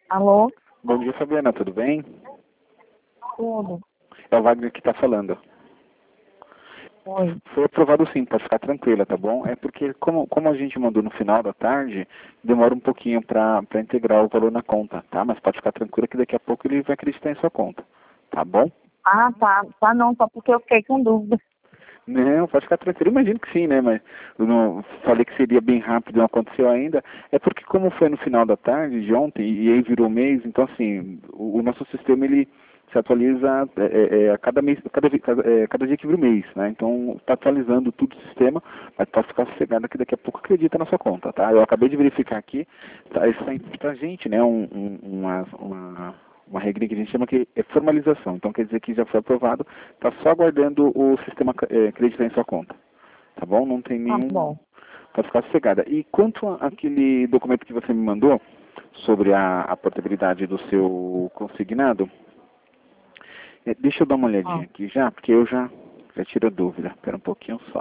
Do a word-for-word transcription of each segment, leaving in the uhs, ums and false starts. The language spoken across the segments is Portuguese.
Alô? Bom dia, Fabiana, tudo bem? Tudo. É o Wagner que está falando. Oi. Foi aprovado sim, pode ficar tranquila, tá bom? É porque, como, como a gente mandou no final da tarde, demora um pouquinho para integrar o valor na conta, tá? Mas pode ficar tranquila que daqui a pouco ele vai acreditar em sua conta, tá bom? Ah, tá. Tá não, só porque eu fiquei com dúvida. Não, pode ficar tranquilo. Imagino que sim, né? Mas eu não falei que seria bem rápido, não aconteceu ainda. É porque como foi no final da tarde de ontem e aí virou mês, então assim, o, o nosso sistema ele se atualiza é, é, é, a cada mês, cada, vi- cada, é, cada dia que vira o mês, né? Então está atualizando tudo o sistema, mas pode ficar sossegada que daqui a pouco acredita na sua conta, tá? Eu acabei de verificar aqui, tá, isso está pra gente, né? Um, um, uma, uma uma regra que a gente chama que é formalização. Então quer dizer que já foi aprovado, está só aguardando o sistema é, acreditar em sua conta. Tá bom? Não tem Tá nenhum. bom. Pode ficar sossegada. E quanto àquele documento que você me mandou sobre a, a portabilidade do seu consignado, é, deixa eu dar uma Ah. olhadinha aqui já, porque eu já, já tiro a dúvida. Espera um pouquinho só.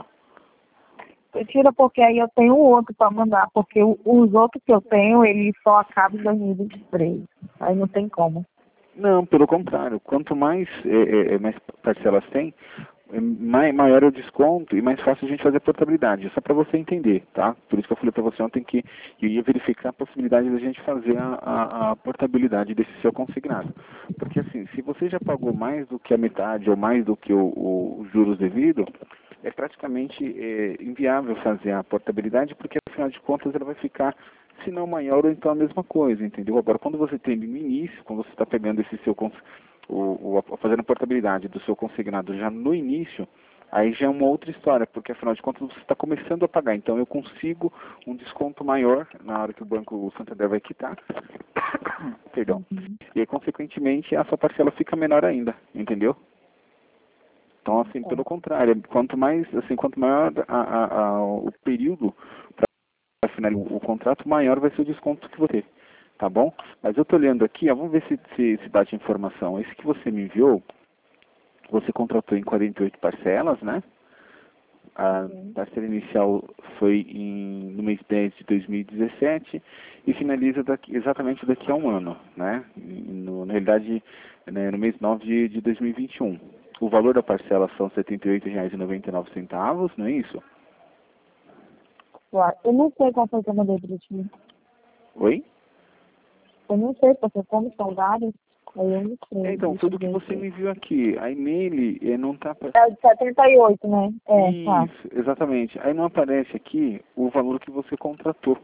Tira porque aí eu tenho outro para mandar, porque o- os outros que eu tenho, ele só acaba em dois mil e vinte e três. Aí não tem como. Não, pelo contrário. Quanto mais, é, é, é, mais parcelas tem, é, mai- maior é o desconto e mais fácil a gente fazer a portabilidade. Só para você entender, tá? Por isso que eu falei para você ontem que eu ia verificar a possibilidade da gente fazer a, a, a portabilidade desse seu consignado. Porque assim, se você já pagou mais do que a metade ou mais do que o, o, os juros devido, é praticamente é, inviável fazer a portabilidade, porque afinal de contas ela vai ficar, se não maior ou então a mesma coisa, entendeu? Agora, quando você tem no início, quando você está pegando esse seu, cons- o, o, fazendo a portabilidade do seu consignado já no início, aí já é uma outra história, porque afinal de contas você está começando a pagar, então eu consigo um desconto maior na hora que o Banco o Santander vai quitar, perdão, Uhum. e aí consequentemente a sua parcela fica menor ainda, entendeu? Então, assim, É. pelo contrário, quanto mais, assim, quanto maior a, a, a, o período para finalizar o contrato, maior vai ser o desconto que você, tá bom? Mas eu estou olhando aqui, ó, vamos ver se, se, se bate a informação. Esse que você me enviou, você contratou em quarenta e oito parcelas, né? A Sim. parcela inicial foi em, no mês dez de dois mil e dezessete e finaliza daqui, exatamente daqui a um ano, né? No, na realidade, né, no mês nove de, de dois mil e vinte e um. O valor da parcela são setenta e oito reais e noventa e nove centavos, não é isso? Claro. Eu não sei qual foi que eu mandei pra ti. Oi? Eu não sei, porque como são vários, aí eu não É, sei. então, Deixa tudo eu que ver você aqui. me viu aqui, aí nele eh, não está... É o de setenta e oito, né? É, tá. Isso, exatamente. Aí não aparece aqui o valor que você contratou.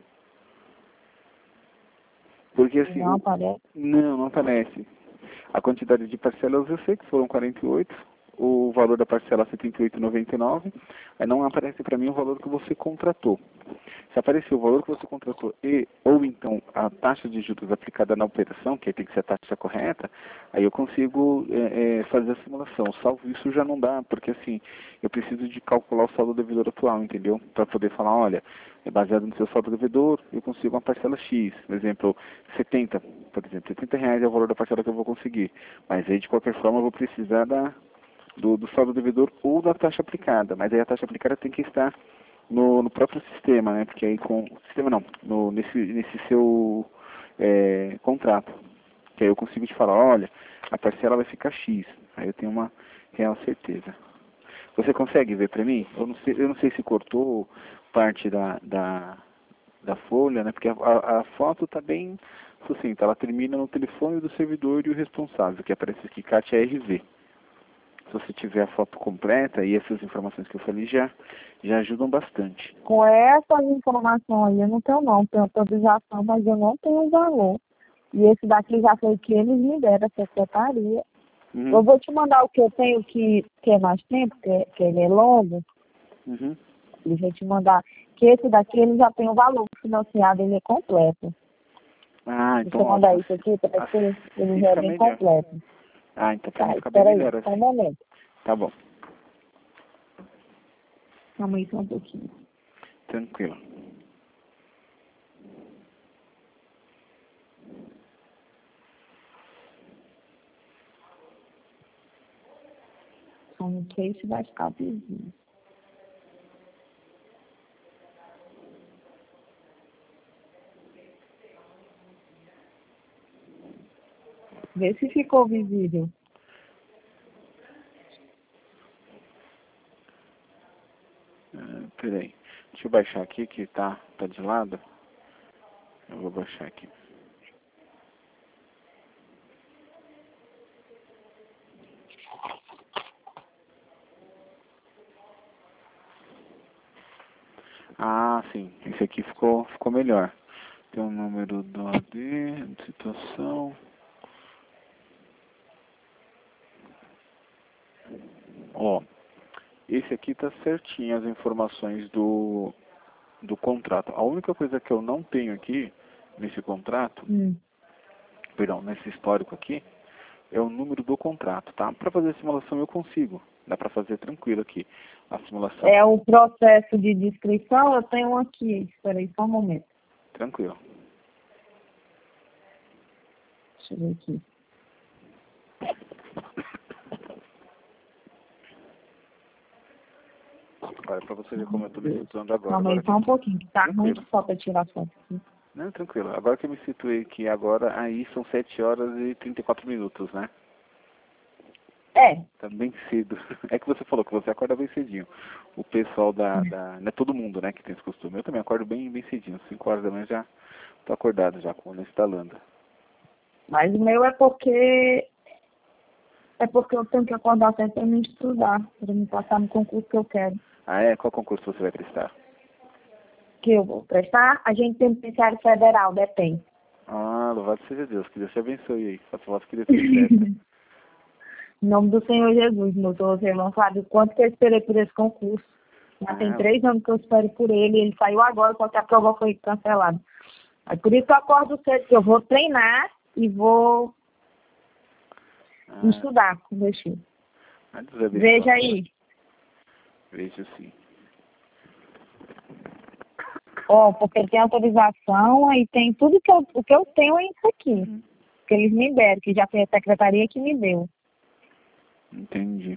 Porque assim, Não o... aparece. não, não aparece. A quantidade de parcelas eu sei que foram quarenta e oito, o valor da parcela setenta e oito reais e noventa e nove centavos, aí não aparece para mim o valor que você contratou. Se aparecer o valor que você contratou e ou então a taxa de juros aplicada na operação, que aí tem que ser a taxa correta, aí eu consigo é, é, fazer a simulação. Salvo isso já não dá, porque assim, eu preciso de calcular o saldo devedor atual, entendeu? Para poder falar, olha, é baseado no seu saldo devedor, eu consigo uma parcela X. Por exemplo, setenta, por exemplo, setenta reais é o valor da parcela que eu vou conseguir. Mas aí de qualquer forma eu vou precisar da, do, do saldo devedor ou da taxa aplicada. Mas aí a taxa aplicada tem que estar no, no próprio sistema, né? Porque aí com... Sistema não, no, nesse, nesse seu é, contrato. Que aí eu consigo te falar, olha, a parcela vai ficar X. Aí eu tenho uma real certeza. Você consegue ver para mim? Eu não sei, eu não sei se cortou parte da, da, da folha, né? Porque a, a, a foto está bem sucinta. Ela termina no telefone do servidor e o responsável, que aparece aqui, Kátia R V. Se você tiver a foto completa e essas informações que eu falei já, já ajudam bastante. Com essas informações aí, eu não tenho não. Tenho autorização, mas eu não tenho o valor. E esse daqui já foi o que eles me deram, a secretaria. Uhum, Eu vou te mandar o que eu tenho que, que é mais tempo, que, é- que ele é longo. uhum. E vou te mandar. Que esse daqui ele já tem o valor financiado, ele é completo. Ah, Deixa então eu mandar ótimo. isso aqui para você. Ele Assim já é fica bem melhor. completo. Ah, então para mim Tá, fica bem espera aí, melhor só um assim. momento. Tá bom, Calma aí só um pouquinho. tranquilo. Só não sei se vai ficar vizinho. Vê se ficou visível. Uh, peraí. Deixa eu baixar aqui que tá, tá de lado. Eu vou baixar aqui. Ah, sim. Esse aqui ficou, ficou melhor. Tem o número do A D, situação. Ó, esse aqui tá certinho as informações do, do contrato. A única coisa que eu não tenho aqui, nesse contrato, Hum. perdão, nesse histórico aqui, é o número do contrato, tá? Para fazer a simulação eu consigo. Dá para fazer tranquilo aqui. A simulação. É o processo de descrição, eu tenho um aqui. Espera aí, só um momento. Tranquilo. Deixa eu ver aqui. Olha, para você ver como eu estou me situando agora. Calma aí, agora só um que... pouquinho, que tá Tranquilo. muito só para tirar foto aqui. Não, tranquilo. Agora que eu me situei aqui agora, aí são sete horas e trinta e quatro minutos, né? É. Tá bem cedo. É que você falou que você acorda bem cedinho. O pessoal da... da não é todo mundo, né, que tem esse costume. Eu também acordo bem, bem cedinho. cinco horas da manhã já tô acordado, já, com a instalando. Mas o meu é porque... É porque eu tenho que acordar sempre para me estudar, para me passar no concurso que eu quero. Ah, é? Qual concurso você vai prestar? Que eu vou prestar, a gente tem Penitenciário Federal, detém. Ah, louvado seja Deus. Que Deus te abençoe aí. Faça votos que Deus te certo. Em nome do Senhor Jesus, meu Deus, você não sabe o quanto que eu esperei por esse concurso. Já Ah, tem três anos que eu espero por ele, ele saiu agora, só que a prova foi cancelada. Aí por isso que eu acordo cedo, que eu vou treinar e vou ah, estudar com meus filhos. ah, Deus abençoe. Veja aí. Veja sim. Ó, porque tem autorização e tem tudo que eu, o que eu tenho é isso aqui. Uhum. Que eles me deram, que já foi a secretaria que me deu. Entendi.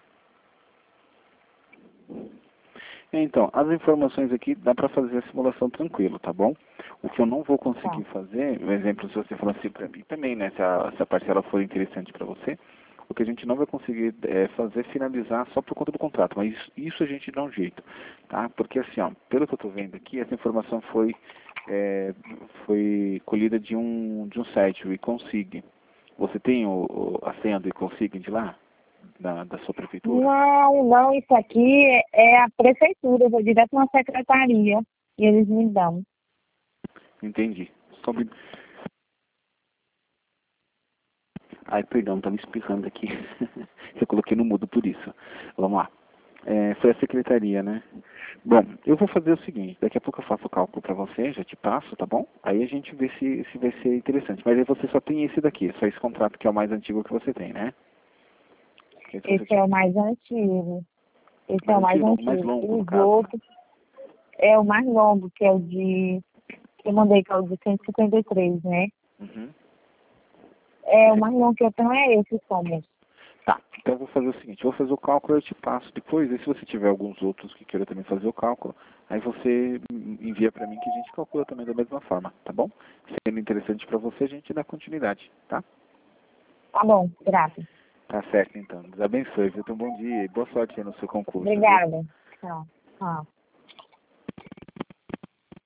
Então, as informações aqui dá para fazer a simulação tranquilo, tá bom? O que eu não vou conseguir Tá. fazer, por exemplo, se você falar assim para mim também, né, se a, se a parcela for interessante para você, o que a gente não vai conseguir é, fazer é finalizar só por conta do contrato, mas isso, isso a gente dá um jeito, tá? Porque assim, ó, pelo que eu estou vendo aqui, essa informação foi, é, foi colhida de um, de um site, o eConsig. Você tem o, o, a senha do eConsig de lá? Da, da sua prefeitura? Não, não, isso aqui é, é a prefeitura, eu vou direto na secretaria e eles me dão. Entendi. Sobre... Ai, perdão, tá me espirrando aqui. Eu coloquei no mudo por isso. Vamos lá. É, foi a secretaria, né? Bom, eu vou fazer o seguinte, daqui a pouco eu faço o cálculo para você, já te passo, tá bom? Aí a gente vê se, se vai ser interessante. Mas aí você só tem esse daqui, só esse contrato que é o mais antigo que você tem, né? Esse, você Esse tinha... é o mais antigo. Esse mais é o mais antigo, não, o mais antigo. longo, no Os caso, né? outros é o mais longo, que é o de... que eu mandei, que é o de cento e cinquenta e três, né? Uhum. É, o Esse... mais longo que eu tenho é esse, somos. Tá, então eu vou fazer o seguinte, eu vou fazer o cálculo e eu te passo depois, e se você tiver alguns outros que queiram também fazer o cálculo, aí você envia para mim que a gente calcula também da mesma forma, tá bom? Sendo interessante para você, a gente dá continuidade, tá? Tá bom, graças. Tá certo então, Deus abençoe, viu? Tenha um bom dia e boa sorte aí no seu concurso, viu? Obrigada. Tchau. Tchau.